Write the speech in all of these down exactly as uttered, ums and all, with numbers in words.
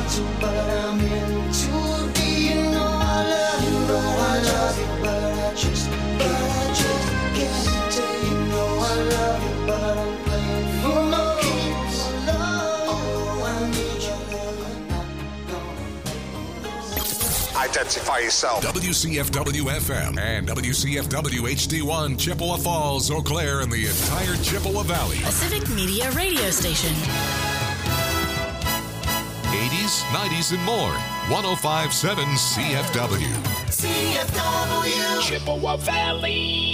to, but I'm in too deep. You know I love you, but I love you, but I just, but I just can't take. You know I love you, but I'm playing for no keeps. Oh, I need your love, I'm not gonna. Identify yourself. W C F W F M and W C F W H D one, Chippewa Falls, Eau Claire, and the entire Chippewa Valley. A Civic Media radio station. eighties, nineties, and more. one oh five point seven C F W. C F W. Chippewa Valley.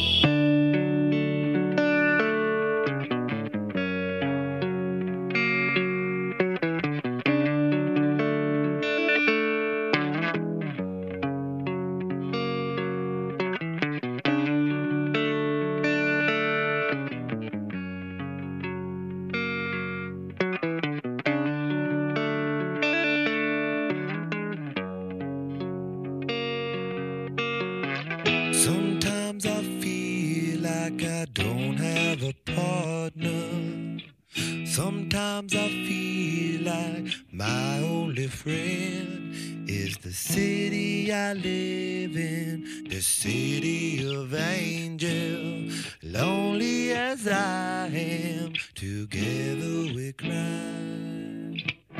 Sometimes I feel like I don't have a partner. Sometimes I feel like my only friend is the city I live in, the city of angel. Lonely as I am, together we cry.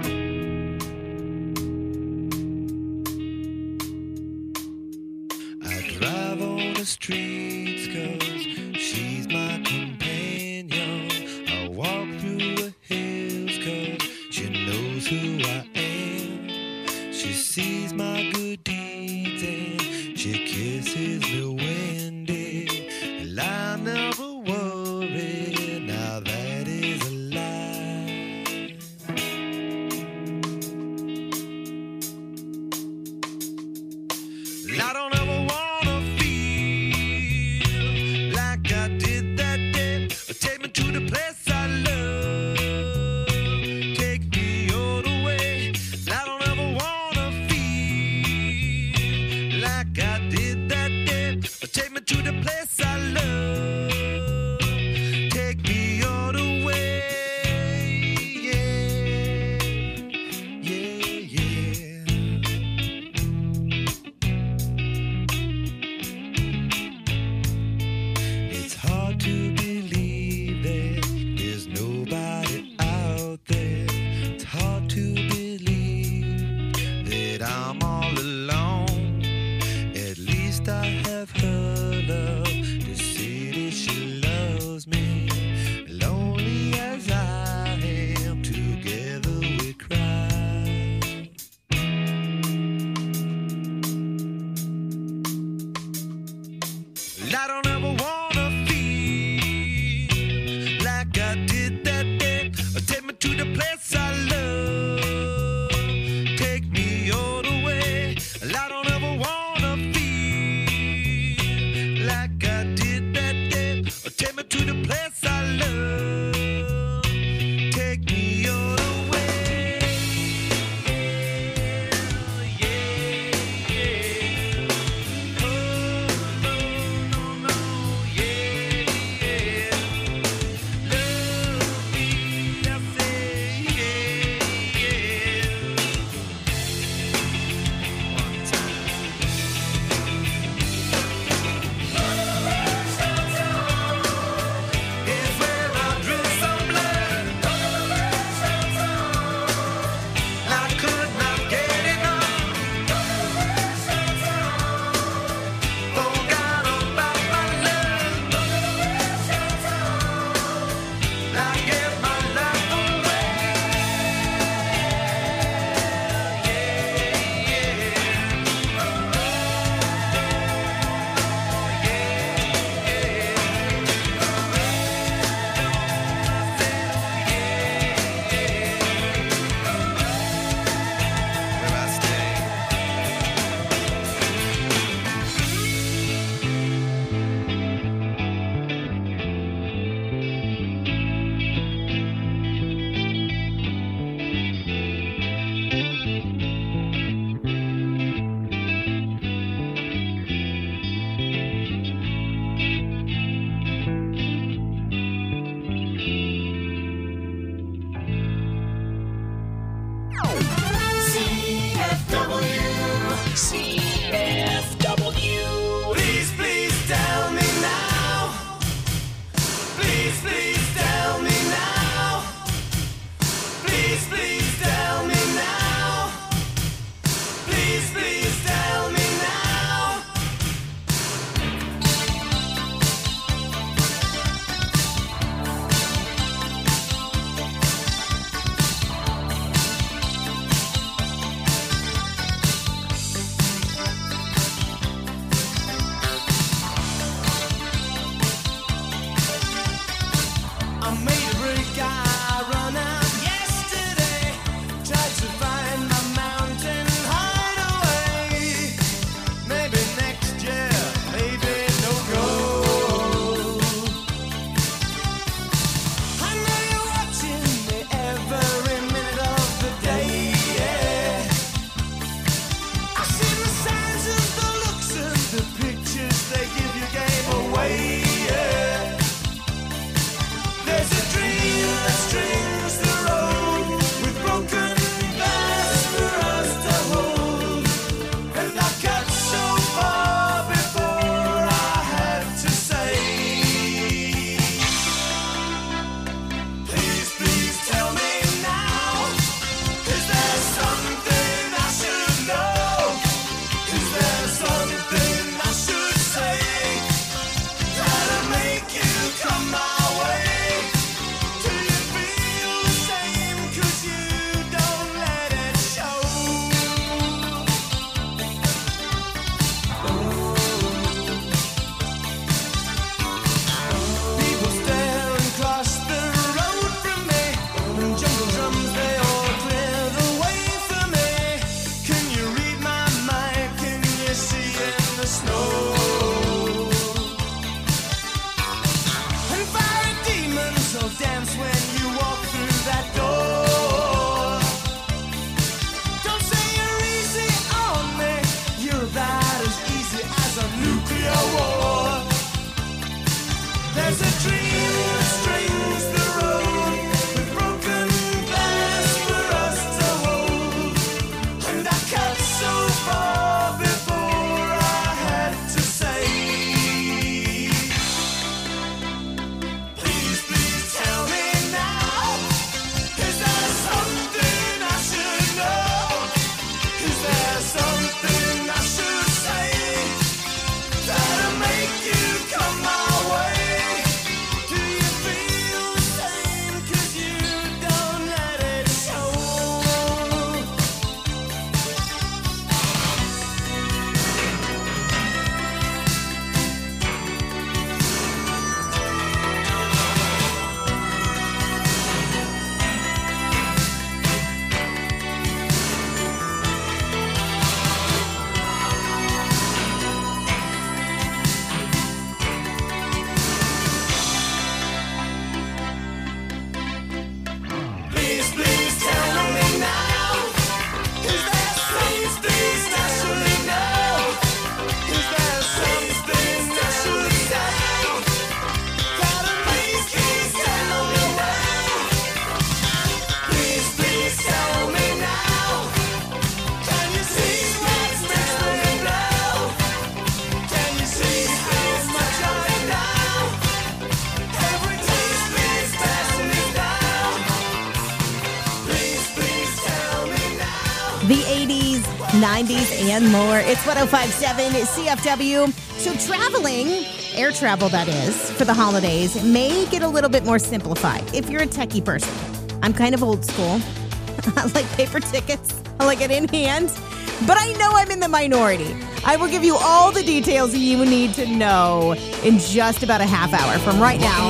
I drive on the streets 'cause she's my companion. I walk through the hills 'cause she knows who I am. She sees my good deeds and she kisses me when day. And I never worry, now that is a lie. And I don't ever wanna feel like I did that day. Take me to the place I love. Take me all the way. And I don't ever wanna feel like I did that day. Take me to the place I love. Take me all the way. Yeah, yeah, yeah. It's hard to believe that there's nobody out there. It's hard to believe that I'm all alone. At least I have her love. The city, she loves me. Lonely as I am, together we cry. And I don't ever wanna feel like I did that day. Take me to the place I love. Take me all the way. And I don't ever wanna feel like I did that day. Take me to the place I love. Take me all the way. Yeah, yeah. Oh, no, no, no, yeah, yeah. Love me, I say, yeah, yeah. One time. Is where I drew some blood. I could not get enough. Forgot about my love. I gave my life away. Where I stay. the eighties, nineties, and more. It's one oh five point seven C F W. So traveling, air travel that is, for the holidays may get a little bit more simplified if you're a techie person. I'm kind of old school. I like paper tickets. I like it in hand. But I know I'm in the minority. I will give you all the details you need to know in just about a half hour from right now.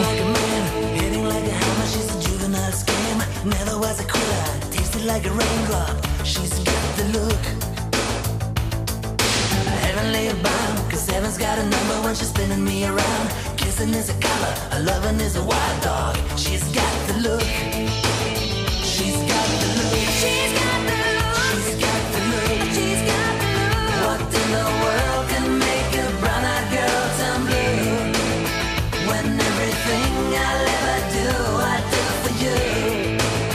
Never was a quitter, tasted like a raindrop. She's got the look. Heavenly bound, cause heaven's got a number when she's spinning me around. Kissing is a color, a loving is a wild dog. She's got the look. She's got the look. She's got the look. She's got the look. She's got the look. What in the world can make a brown-eyed girl turn blue? When everything I'll ever do, I do for you.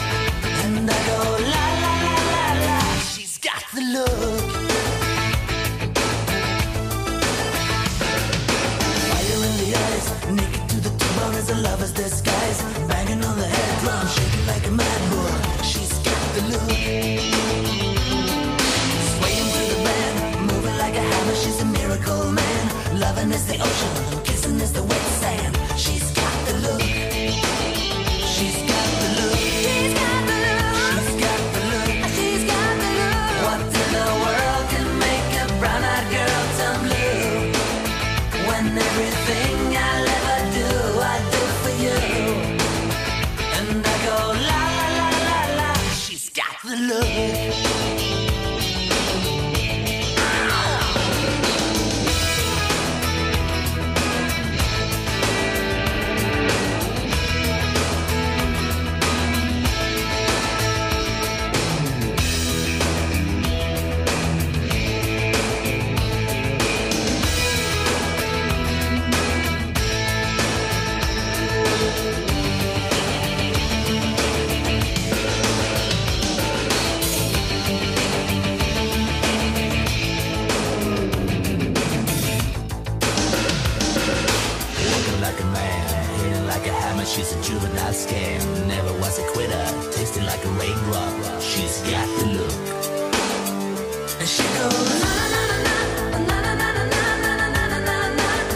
Look. Fire in the eyes, naked to the bone as a lover's disguise. Banging on the head drum, shaking like a mad bull. She's got the look. Swaying to the band, moving like a hammer. She's a miracle man. Loving is the ocean, kissing is the wet sand. She's got the look. She's got the look. She's got the look. She's got the look. She's got the look. What in the world can make a brown-eyed girl turn blue? When everything I'll ever do, I do for you. And I go la la la la la. She's got the look. She's a juvenile scam, never was a quitter, tasting like a raindrop. She's got the look. And she goes, na na na na na na na na na na na na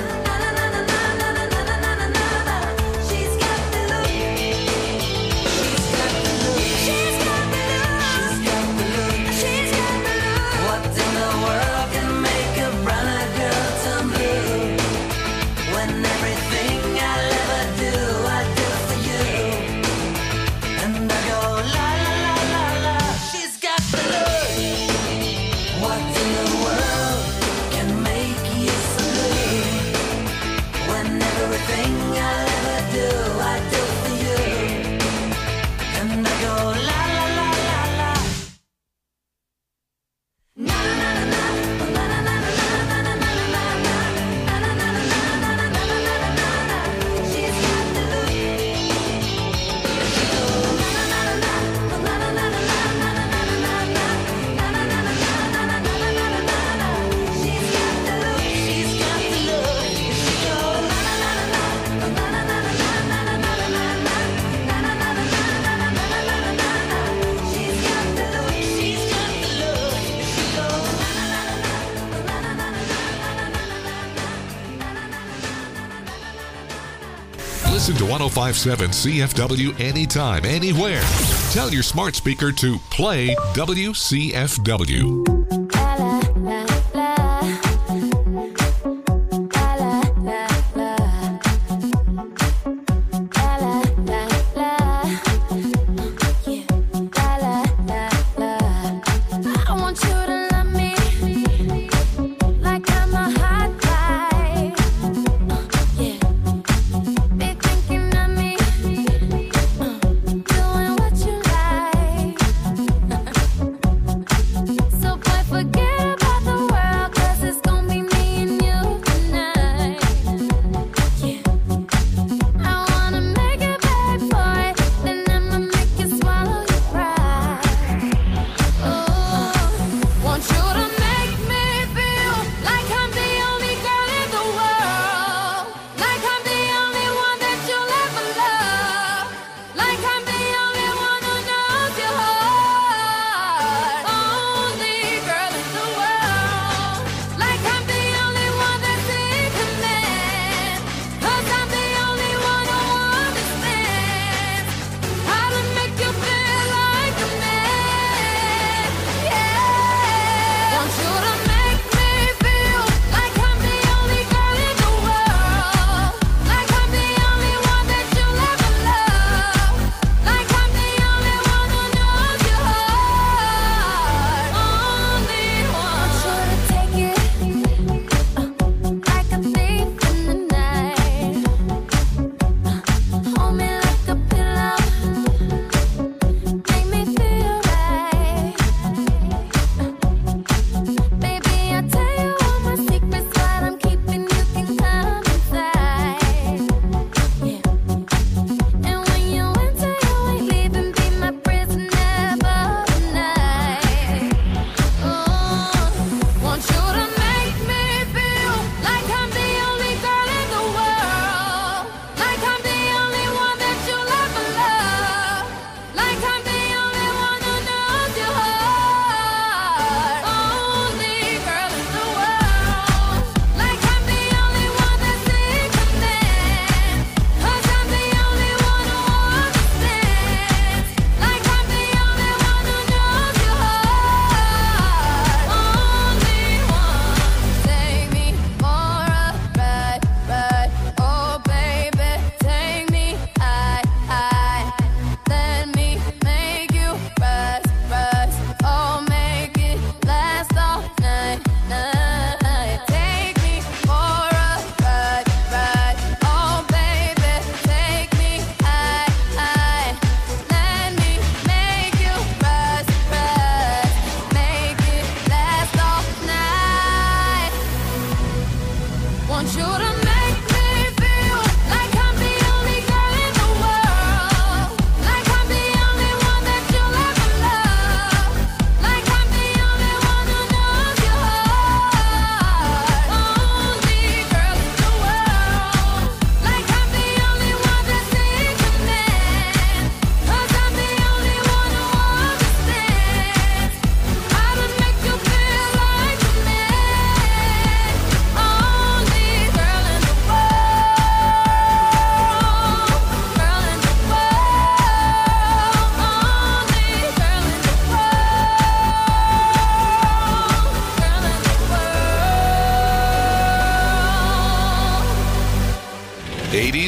na. She's got the look. She's got the look. She's got the look. She's got the look. She's got the look. What in the world can make a brown-eyed girl turn blue? When everything I'll ever do, I do for you. And I go la la la la la. She's got the look. What in the world can make you so blue? When everything I'll ever do, I do for you. And I go la la la la la. Na na na na na na na na na na na na Listen to one oh five point seven C F W anytime, anywhere. Tell your smart speaker to play W C F W. So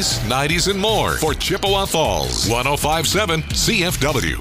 eighties, nineties, and more for Chippewa Falls. one oh five point seven C F W.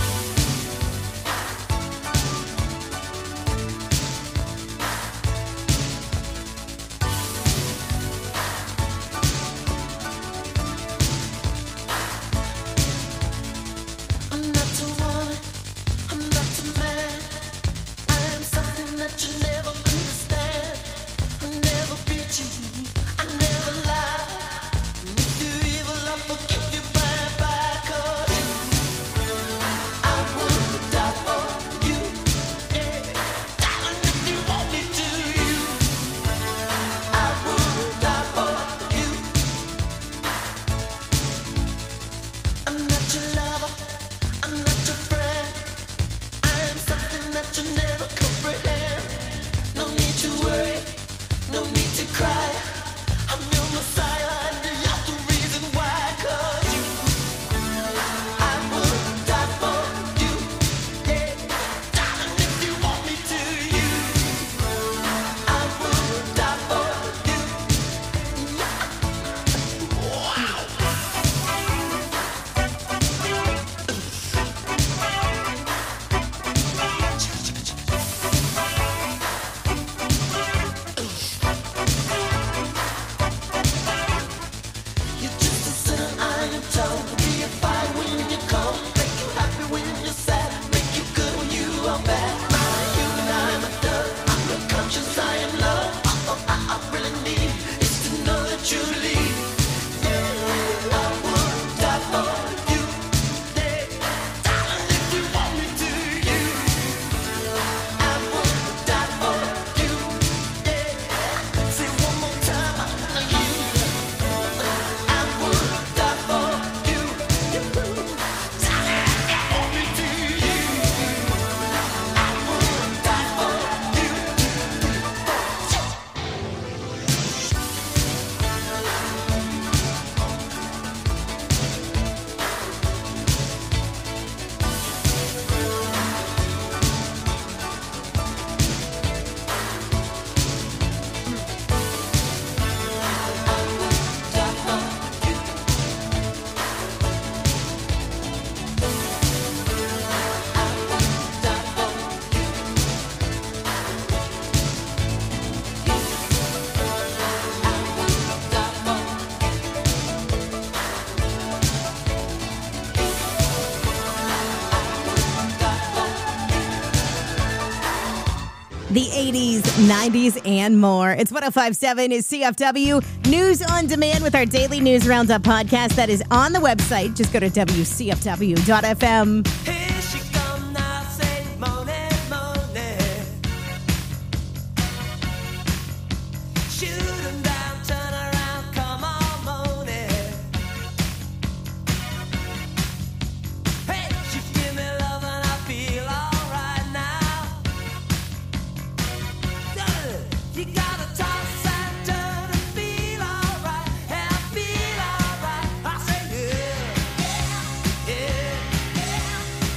I'm not the one, I'm not the man. I am something that you never understand. I never beat you, I never lie. If you evil, I forgive you bye bye. 'Cause I would die for you, yeah. Darling, if you want me to, you. I would die for you. I'm not your lover, I'm not your friend. I am something that you never comprehend. No need to worry, no need to cry. I'm your Messiah and you're the reason why. 'Cause you, I would die for you, yeah. Darling, if you want me to, you. I would die for you. Wow. You're just a sinner, I am told. Be a fire when you're cold. Make you happy when you're sad. Make you good when you are bad. I'm a human, I'm a dove. I'm your conscience, I am love. All I, I really need is to know that you leave. Yeah, I would die for you. Yeah, darling, if you want me to, you. I would die for you. Yeah, say one more time, I know you. I would die for you. Darling, if you want me to, you. I would die for you. The eighties, nineties, and more. It's one oh five point seven is C F W. News on demand with our daily news roundup podcast that is on the website. Just go to W C F W dot F M. Here she come now, say money, money. Shoot 'em down, turn around, come on, money. Hey, she give me love and I feel alright now. You gotta toss and turn and feel alright, and I feel alright. I say yeah, yeah, yeah.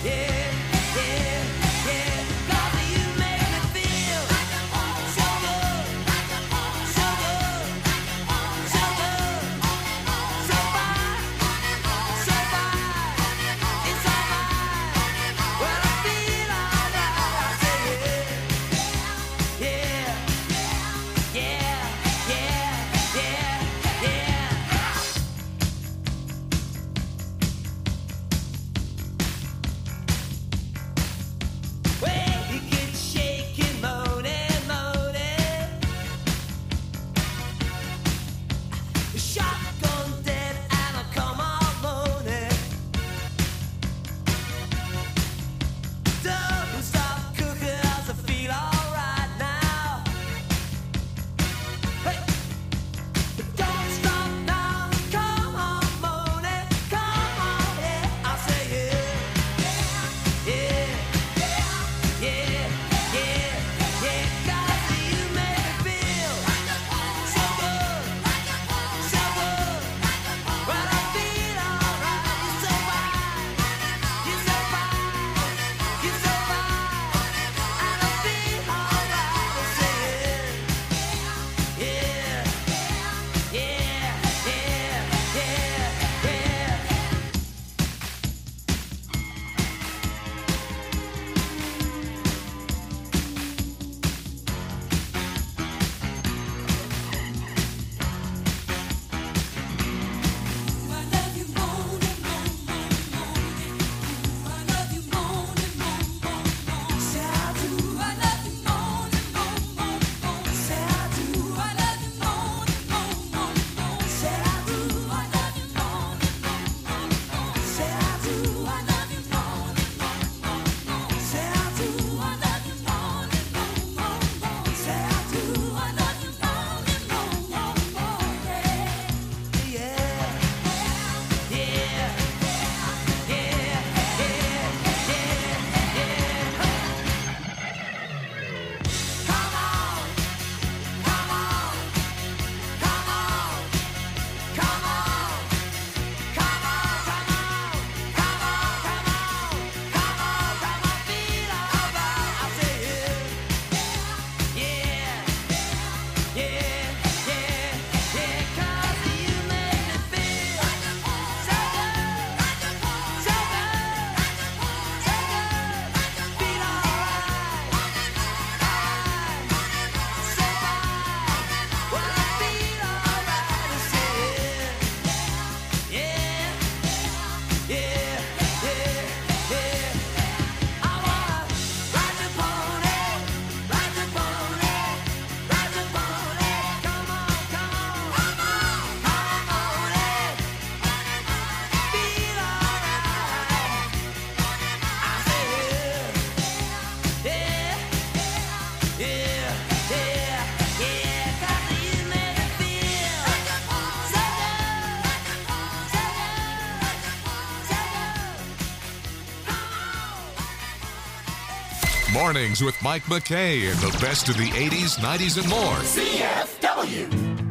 Mornings with Mike McKay and the best of the eighties, nineties, and more. C F W.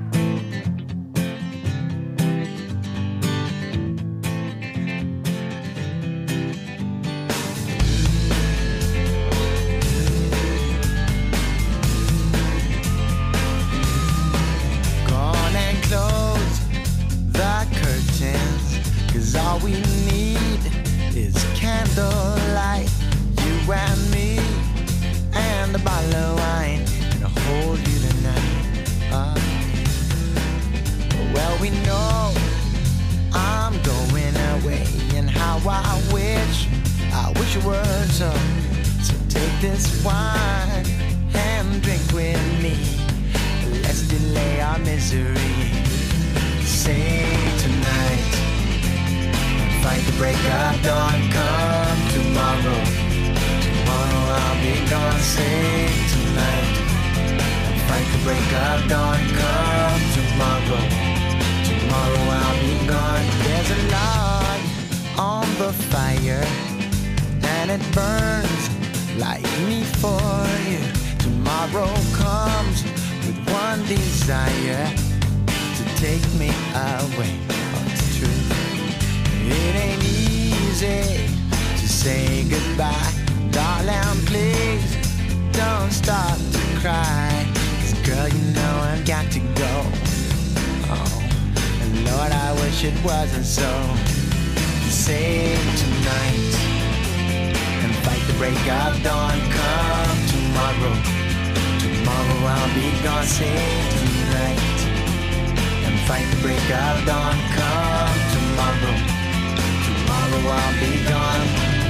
Gone and close the curtains, 'cause all we need is candlelight. You and me and a bottle of wine, and I'll hold you tonight. Oh. Well, we know I'm going away, and how I wish, I wish it were so. So take this wine and drink with me. Let's delay our misery. Say tonight, fight the break of dawn. Come tomorrow, tomorrow I'll be gone. Say tonight, fight the break of dawn. Come tomorrow, tomorrow I'll be gone. There's a log on the fire, and it burns like me for you. Tomorrow comes with one desire, to take me away. Oh, it's true. It ain't easy to say goodbye. Darling, please don't start to cry. 'Cause girl, you know I've got to go. Oh, and Lord, I wish it wasn't so. Save tonight and fight the break of dawn. Come tomorrow, tomorrow I'll be gone. Save tonight and fight the break of dawn. Come tomorrow, tomorrow I'll be gone.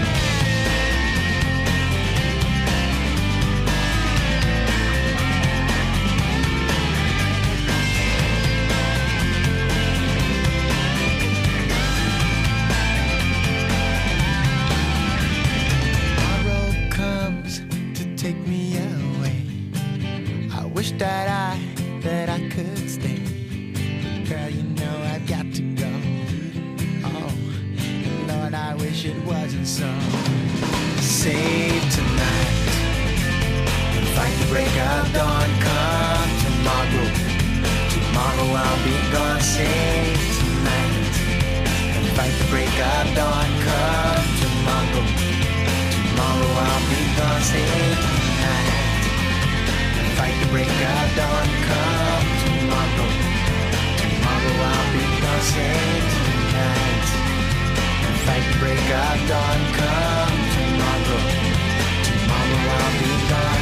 Take me away. I wish that I, that I could stay. Girl, you know I've got to go. Oh, Lord, I wish it wasn't so. Save tonight and fight the break of dawn. Come tomorrow, tomorrow I'll be gone. Save tonight and fight the break of dawn. Come tomorrow, tomorrow I'll be gone. Save tonight and fight the break of dawn. Come tomorrow, tomorrow I'll be gone. Save tonight and fight the break of dawn. Come tomorrow, tomorrow I'll be gone.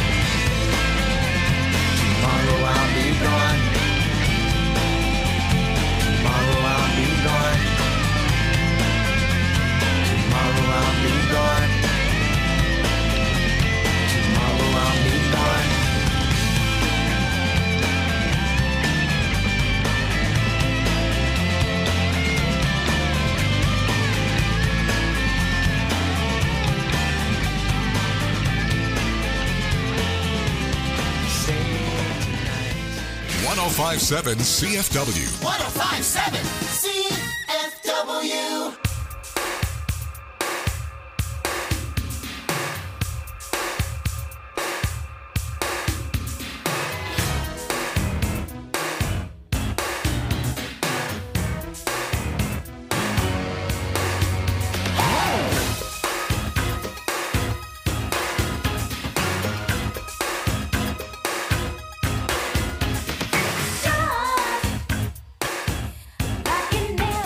Tomorrow I'll be gone. Tomorrow I'll be gone. Tomorrow I'll be gone. Tomorrow I'll be gone. one oh five point seven C F W. one oh five point seven C F W. Like you never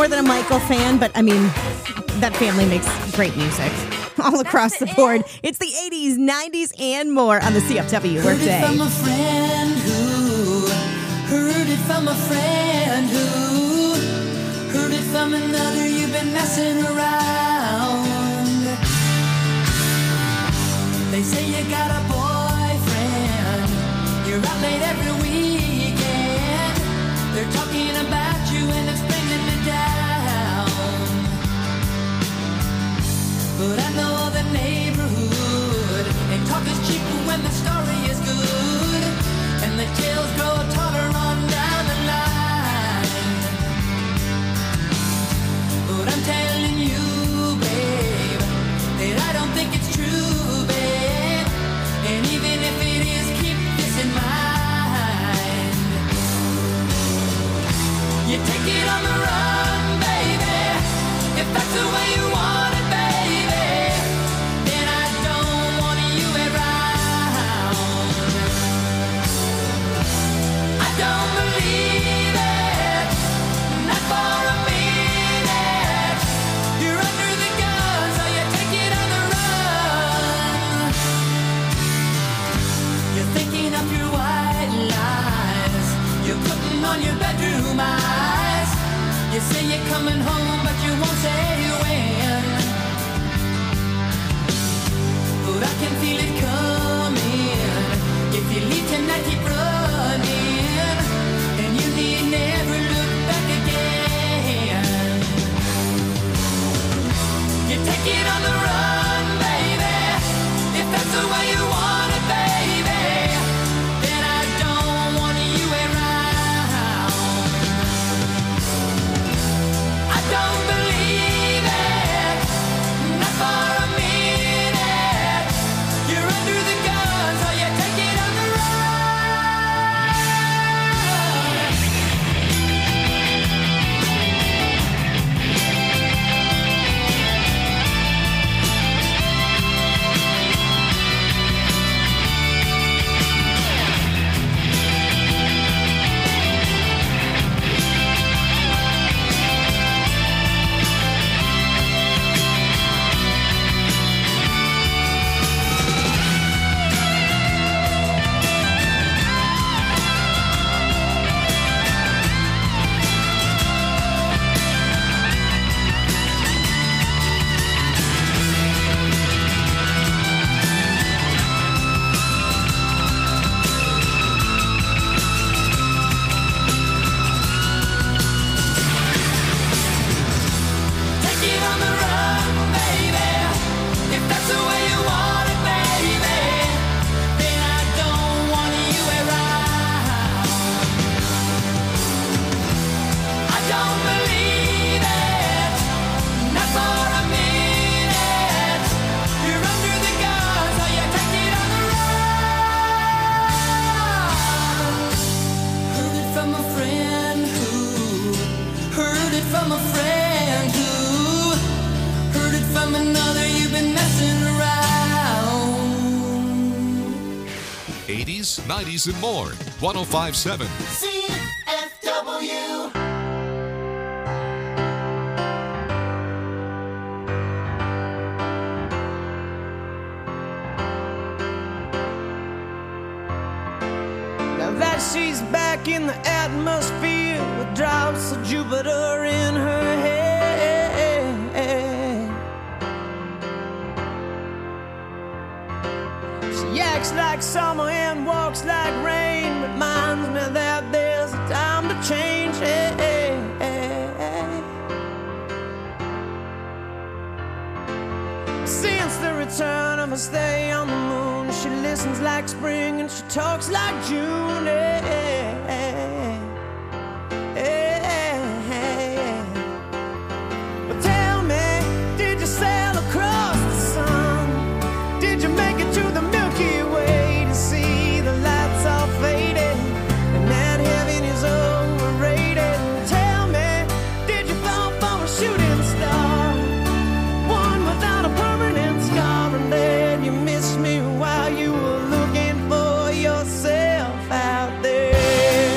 more than a Michael fan, but I mean, that family makes great music all across the board. It's the eighties, nineties, and more on the C F W Heard Workday. it from a friend who heard it from a friend who heard it from another. You've been messing around. They say you got a boyfriend. You're out late every weekend. They're talking about you and it's bringing me down. But I know the neighborhood, and talk is cheap when the story is good, and the tales grow taller on down the line. But I'm telling you, babe, that I don't think it's true, babe. And even if it is, keep this in mind. You take it on the run, baby, if that's the way you want it, baby. Then I don't want you around. I don't believe it, not for a minute. You're under the gun, so you take it on the run. You're thinking of your white lies. You're putting on your bedroom eyes. You say you're coming home, but you won't say when. But I can feel it coming. If you leave tonight, keep running, and you need never look back again. You take it on the run, baby, if that's the way you want it, baby. Then I don't want you around. I don't believe it, not for a minute. You're under the gun, so you take it on the run. Take it on the run, baby, if that's the way you want it, baby. Then I don't want you around. I don't believe it, not for a minute. You're under the gun, so you take it on the run. Heard it from a friend who heard it from a friend who heard it from another. You've been messing around. eighties, nineties, and more. one oh five point seven. C F W. Now that she's back in the atmosphere with drops of Jupiter in her head. She acts like summer and walks like rain. Reminds me that there's a time to change. Since the return of her stay on the moon, she listens like spring and she talks like June. Eh, eh, eh, eh, eh. But tell me, did you sail across the sun? Did you make it to the Milky Way to see the lights all faded and that heaven is overrated? Tell me, did you fall from a shooting star? One without a permanent scar, and then you missed me while you were looking for yourself out there.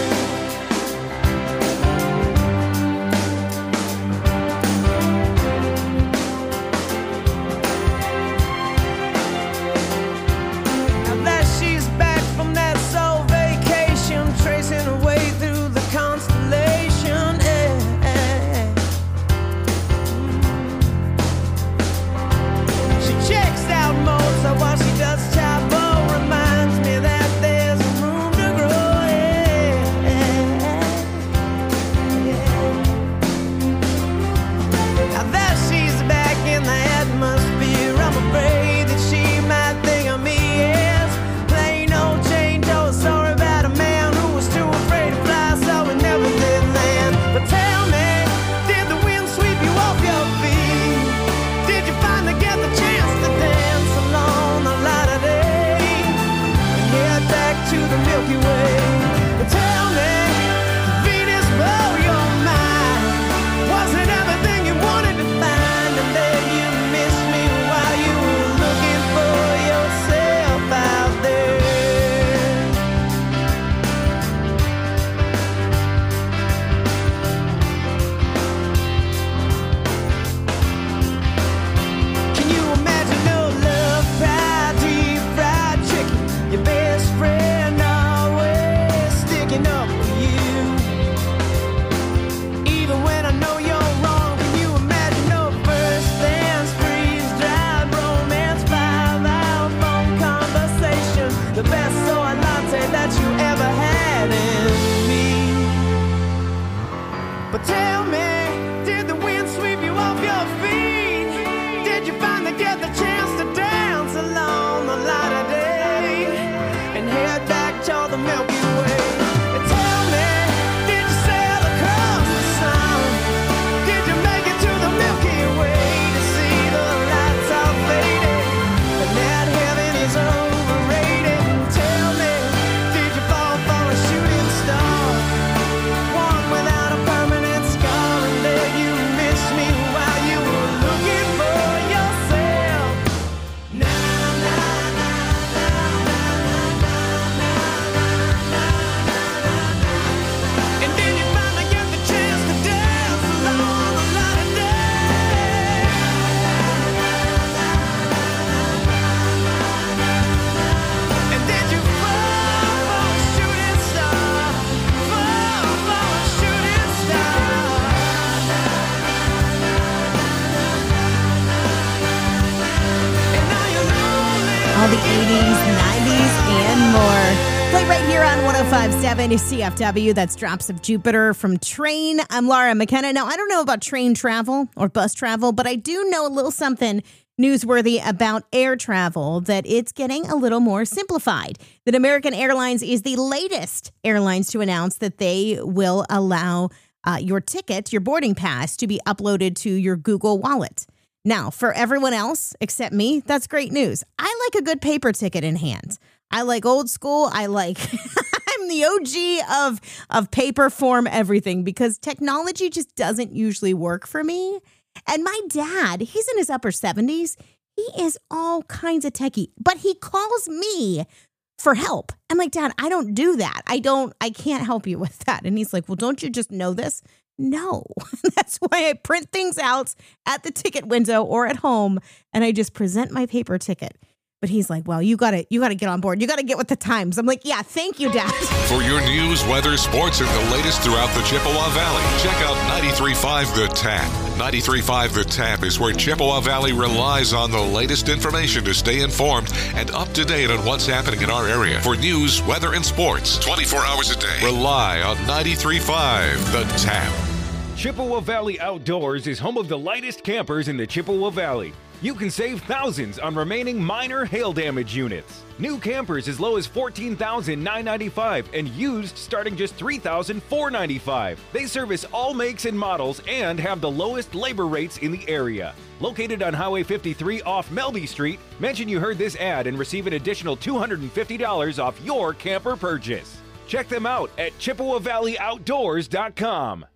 all the eighties, nineties, and more. Play right here on one oh five point seven C F W. That's Drops of Jupiter from Train. I'm Laura McKenna. Now, I don't know about train travel or bus travel, but I do know a little something newsworthy about air travel, that it's getting a little more simplified. That American Airlines is the latest airlines to announce that they will allow uh, your ticket, your boarding pass, to be uploaded to your Google Wallet. Now, for everyone else except me, that's great news. I like a good paper ticket in hand. I like old school. I like, I'm the O G of, of paper form everything, because technology just doesn't usually work for me. And my dad, he's in his upper seventies. He is all kinds of techie, but he calls me for help. I'm like, Dad, I don't do that. I don't, I can't help you with that. And he's like, well, don't you just know this? No, that's why I print things out at the ticket window or at home, and I just present my paper ticket. But he's like, well, you gotta, you gotta get on board. You gotta get with the times. I'm like, yeah, thank you, Dad. For your news, weather, sports, and the latest throughout the Chippewa Valley, check out ninety-three point five The Tap. ninety-three point five The Tap is where Chippewa Valley relies on the latest information to stay informed and up to date on what's happening in our area. For news, weather, and sports, twenty-four hours a day, rely on ninety-three point five The Tap. Chippewa Valley Outdoors is home of the lightest campers in the Chippewa Valley. You can save thousands on remaining minor hail damage units. New campers as low as fourteen thousand nine hundred ninety-five dollars and used starting just three thousand four hundred ninety-five dollars. They service all makes and models and have the lowest labor rates in the area. Located on Highway fifty-three off Melby Street, mention you heard this ad and receive an additional two hundred fifty dollars off your camper purchase. Check them out at Chippewa Valley Outdoors dot com.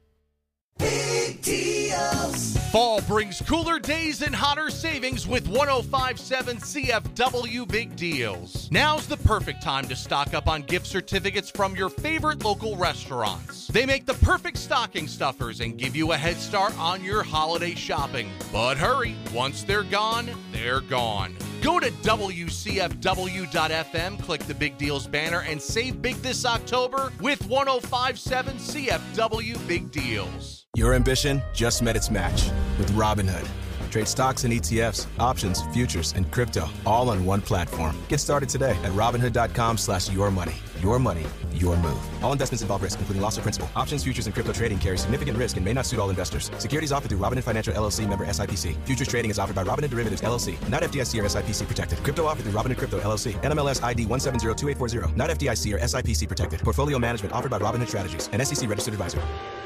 Big deals. Fall brings cooler days and hotter savings with one oh five point seven C F W Big Deals. Now's the perfect time to stock up on gift certificates from your favorite local restaurants. They make the perfect stocking stuffers and give you a head start on your holiday shopping. But hurry, once they're gone, they're gone. Go to W C F W dot F M, click the Big Deals banner, and save big this October with one oh five point seven C F W Big Deals. Your ambition just met its match with Robinhood. Trade stocks and E T Fs, options, futures, and crypto all on one platform. Get started today at Robinhood.com slash your money. Your money, your move. All investments involve risk, including loss of principal. Options, futures, and crypto trading carry significant risk and may not suit all investors. Securities offered through Robinhood Financial L L C, member S I P C. Futures trading is offered by Robinhood Derivatives L L C, not F D I C or S I P C protected. Crypto offered through Robinhood Crypto L L C, N M L S I D one seven zero two eight four zero, not F D I C or S I P C protected. Portfolio management offered by Robinhood Strategies, an S E C registered advisor.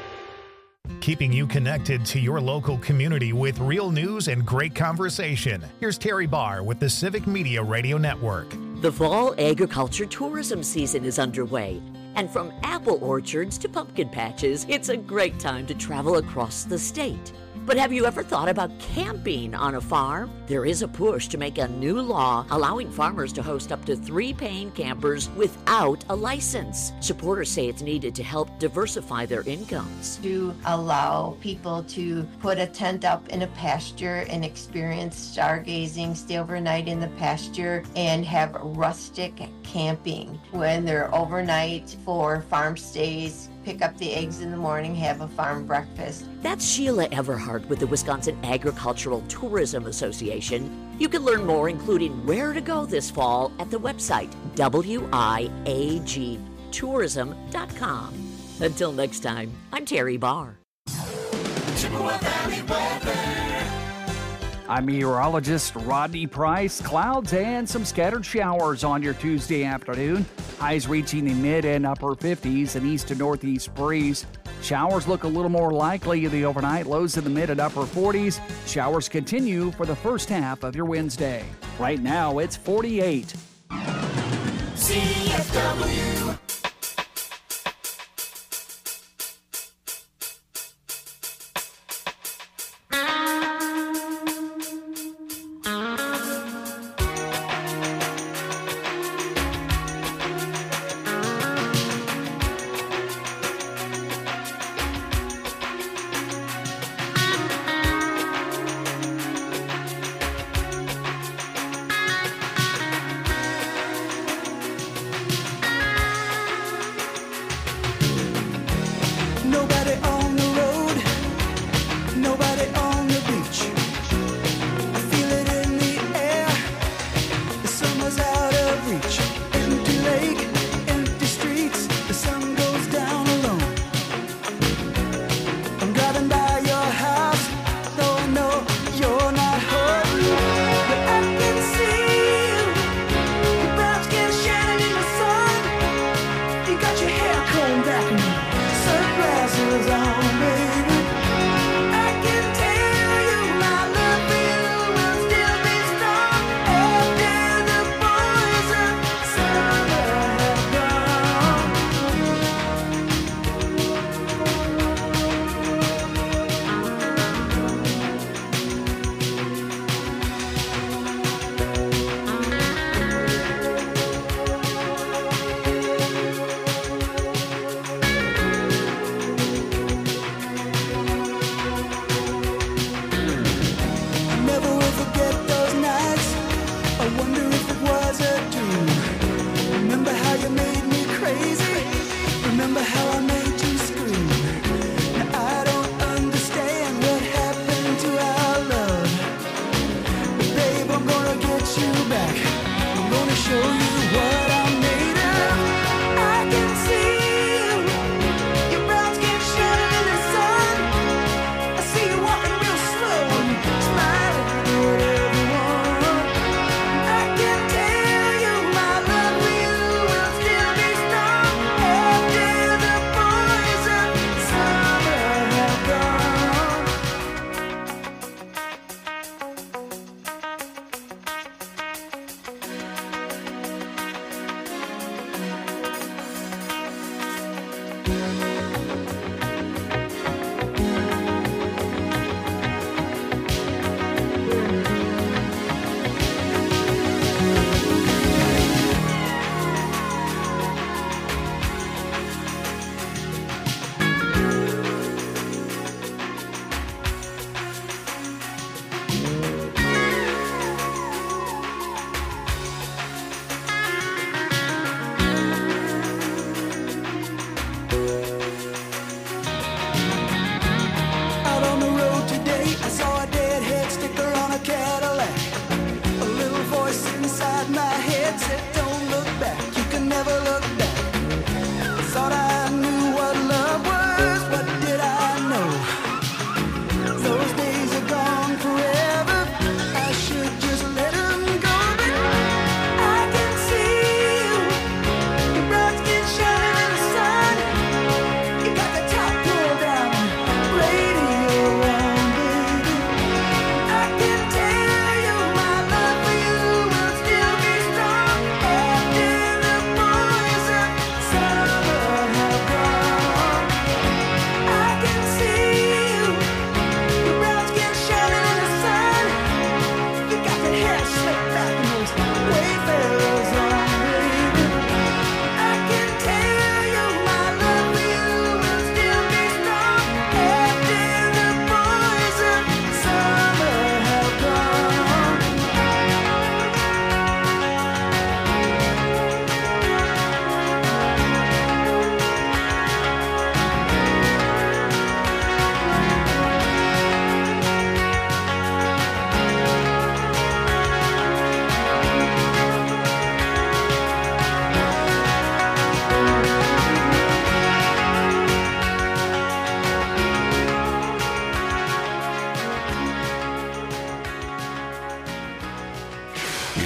Keeping you connected to your local community with real news and great conversation. Here's Terry Barr with the Civic Media Radio Network. The fall agriculture tourism season is underway, and from apple orchards to pumpkin patches, it's a great time to travel across the state. But have you ever thought about camping on a farm? There is a push to make a new law allowing farmers to host up to three paying campers without a license. Supporters say it's needed to help diversify their incomes. To allow people to put a tent up in a pasture and experience stargazing, stay overnight in the pasture, and have rustic camping when they're overnight for farm stays. Pick up the eggs in the morning, have a farm breakfast. That's Sheila Everhart with the Wisconsin Agricultural Tourism Association. You can learn more, including where to go this fall, at the website W I A G tourism dot com. Until next time, I'm Terry Barr. Chippewa Valley weather. I'm meteorologist Rodney Price. Clouds and some scattered showers on your Tuesday afternoon. Highs reaching the mid and upper fifties, an east to northeast breeze. Showers look a little more likely in the overnight. Lows in the mid and upper forties. Showers continue for the first half of your Wednesday. Right now, it's forty-eight. C F W.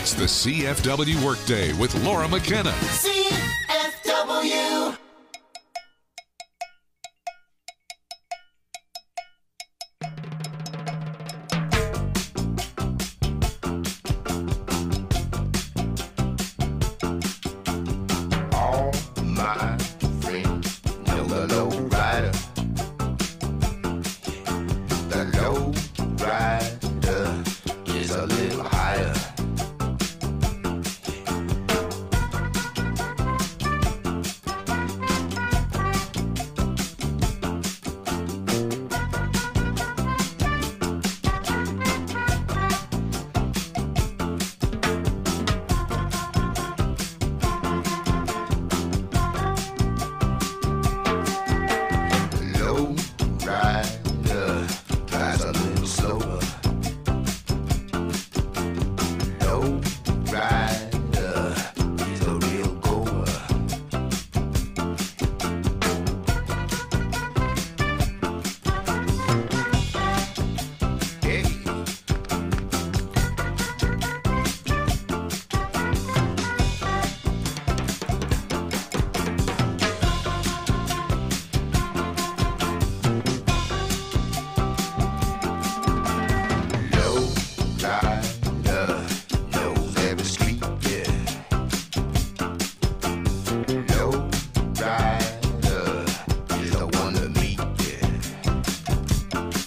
It's the C F W Workday with Laura McKenna. C F W. All my friends know the low rider. The low rider is a little higher. Low rider drives a little slower. Low rider is a real goer. Hey. Low rider knows every street, yeah. Low rider is the one to meet, yeah.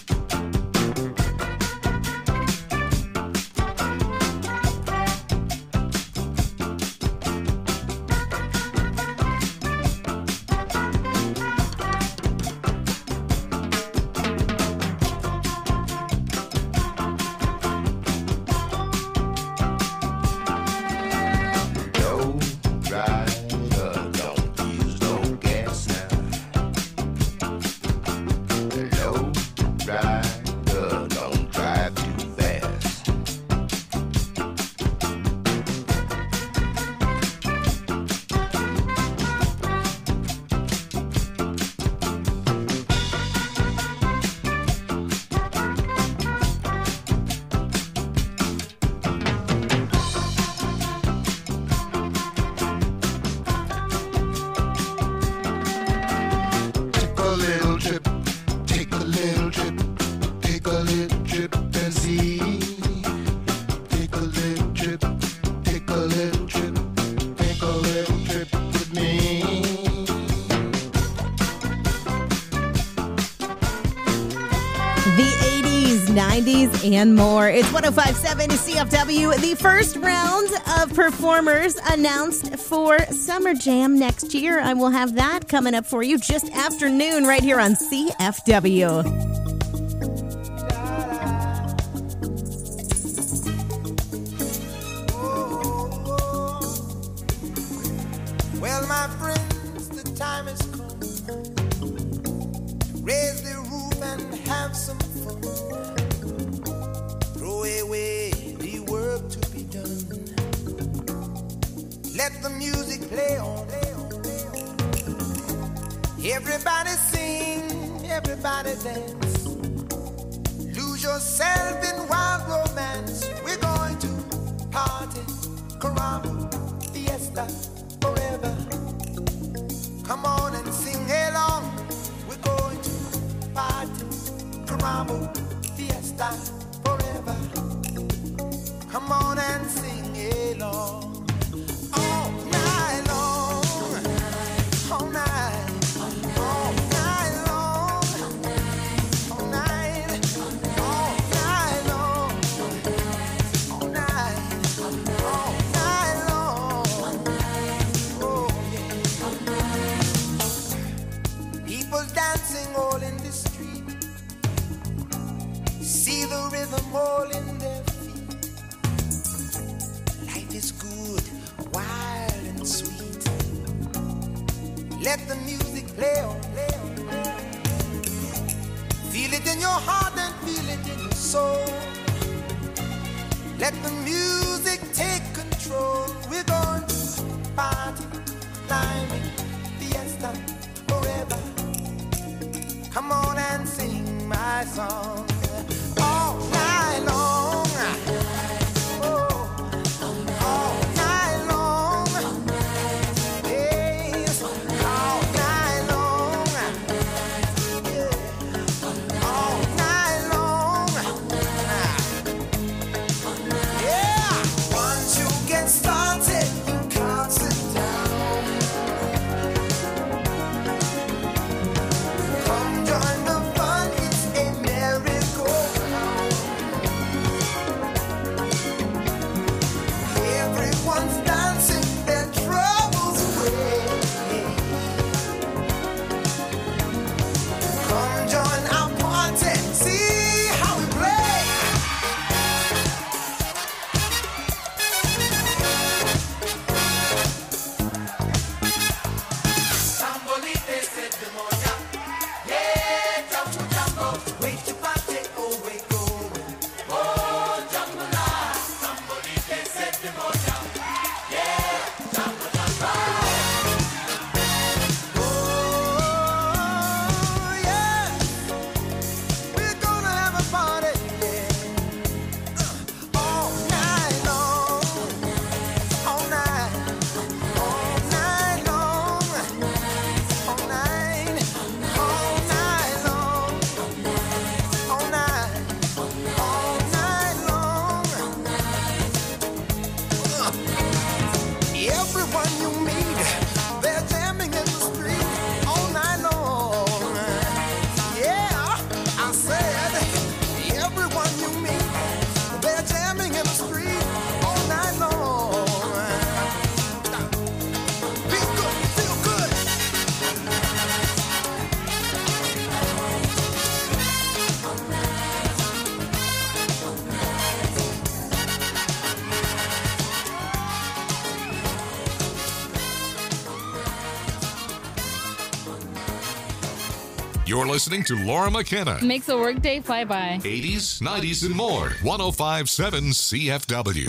Low rider don't use no gas now. Low rider don't drive too fast. Take a little trip, take a little trip, take a little trip and see. Take a little trip, take a little trip, take a little trip with me. The eighties, nineties, and more. It's one oh five point seven C F W. The first round of performers announced for Summer Jam next year. I will have that coming up for you just after noon right here on C F W. Well, my friends, the time has come. Raise the roof and have some fun. Throw away the work to be done. Let the music play on. Everybody sing, everybody dance. Lose yourself in wild romance. We're going to party, caramba, fiesta, forever. Come on and sing along. We're going to party, caramba, fiesta, forever. Come on and sing along. All night long, all night. All night long, all night, all night long, all night, all night long. Oh yeah. People dancing all in the street. See the rhythm all in their feet. Life is good, wild and sweet. Let the music play on, play on, play on. Feel it in your heart and feel it in your soul. Let the music take control. We're going to party, climbing, fiesta, forever. Come on and sing my song. All night long. Oh, You're listening to Laura McKenna. Makes a workday fly by. eighties, nineties, and more. one oh five point seven C F W.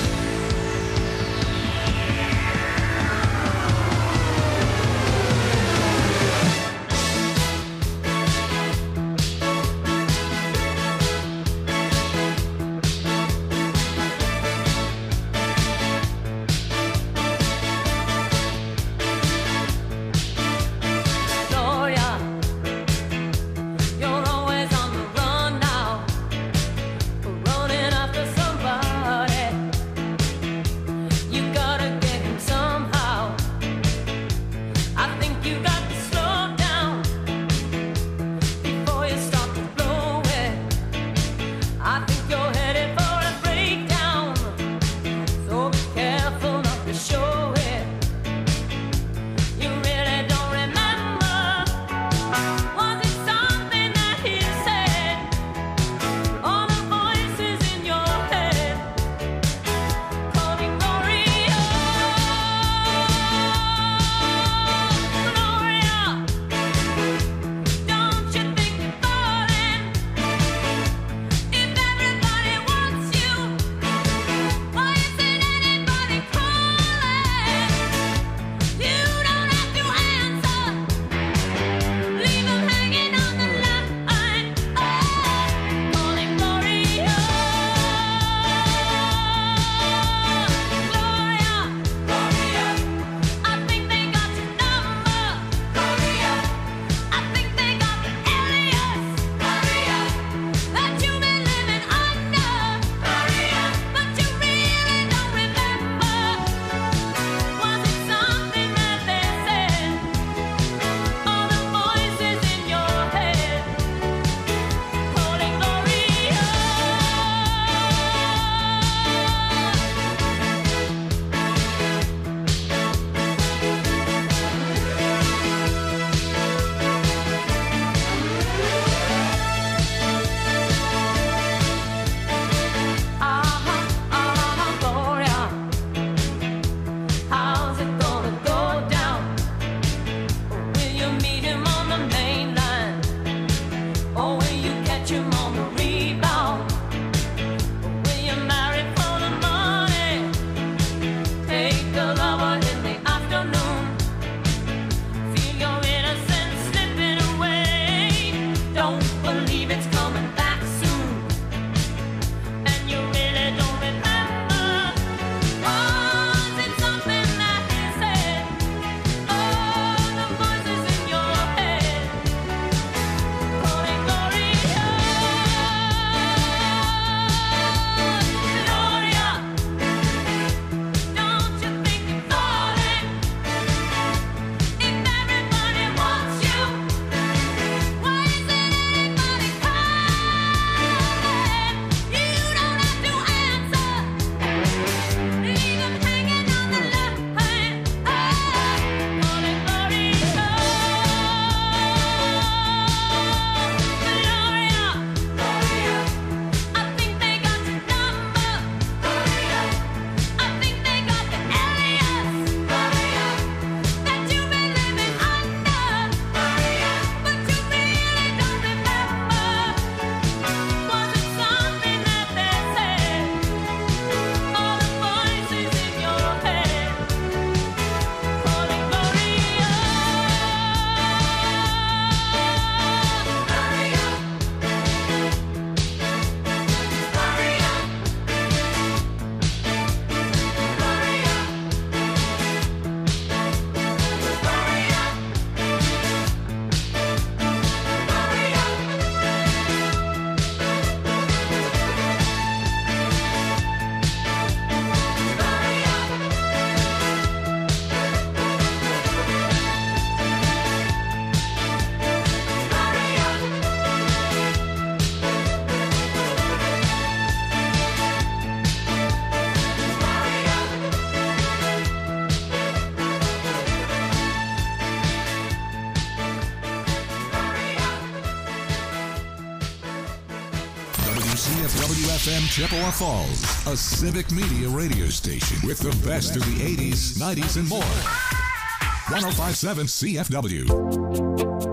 C F W F M Chippewa Falls, a civic media radio station with the best of the eighties, nineties, and more. one oh five point seven C F W.